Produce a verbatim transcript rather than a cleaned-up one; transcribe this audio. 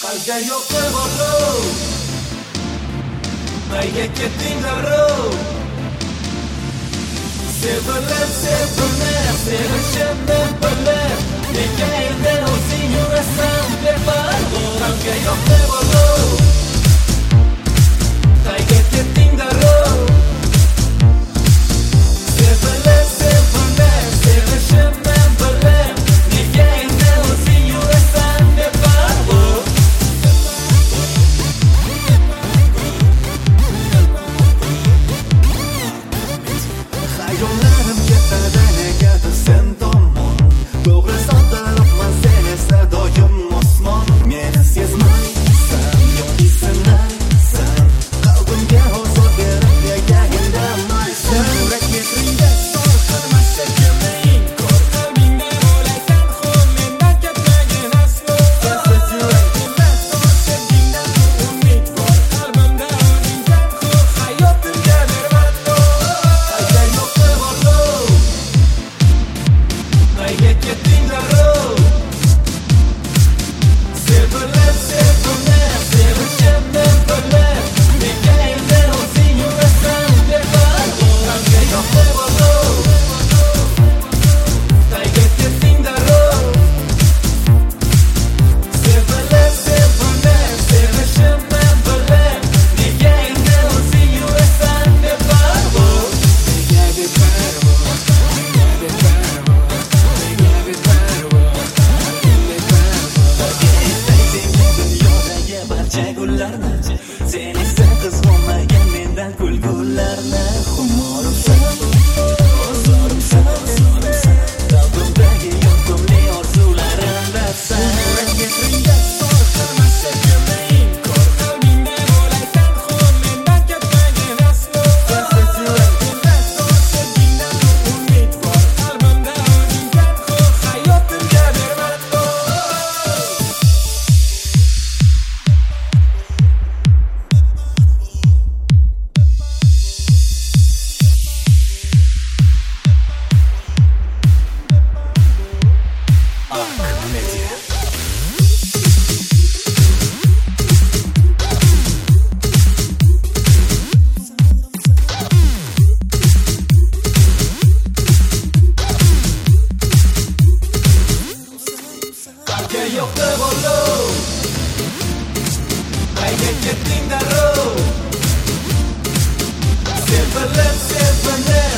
Qalbga yo'qni borlov, nega ketding darrov? Sevilib, sevilib, sevishimni bilib, nega endi o'zing yurasan beparvo? Qalbga yo'qni borlov, nega ketding darrov? Sevilib, sevilib, sevishimni bilib, nega endi o'zing yurasan beparvo? Xayolarim ketadi negadir sen tomon, to'g'ri sotilibman sen esa doim osmon. Meni sezmaysan, yoki sinaysan, qalbimga hozir berib nega indamaysan? Yurak metringda sor qilmasa kiming, ko'r qalbingda bo'laysan xum, mendan ketmagin aslo. Sensiz yurakimda sor sevgingdan umid bor, qalbimda o'zingsan xum, hayotimga berman nur. Qalbga yo'qni borlov, nega ketding darrov? Sevilib, sevilib, sevishimni bilib, nega endi o'zing yurasan beparvo? Qalbga yo'qni borlov, nega ketding darrov? Sevilib, sevilib, sevishimni bilib, nega endi o'zing yurasan beparvo? Nega beparvo, nega beparvo, nega beparvo, nega beparvo? Istaysan dunyodagi barcha gullarni, sen esa qizg'onmagan mendan kulgularni. Xumorimsan, ozorimsan, qalbimdagi yoqimli orzularimdasan. Yurak metringda sor qilmasa kiming, ko'r qalbingda bo'laysan xum, mendan ketmagin aslo. Sensiz yurakimda sor sevgingdan umid bor, qalbimda o'zingsan xum, hayotimga berman nur. Media. Qalbga yo'qni borlov, nega ketding darrov? Sevilib, sevilib,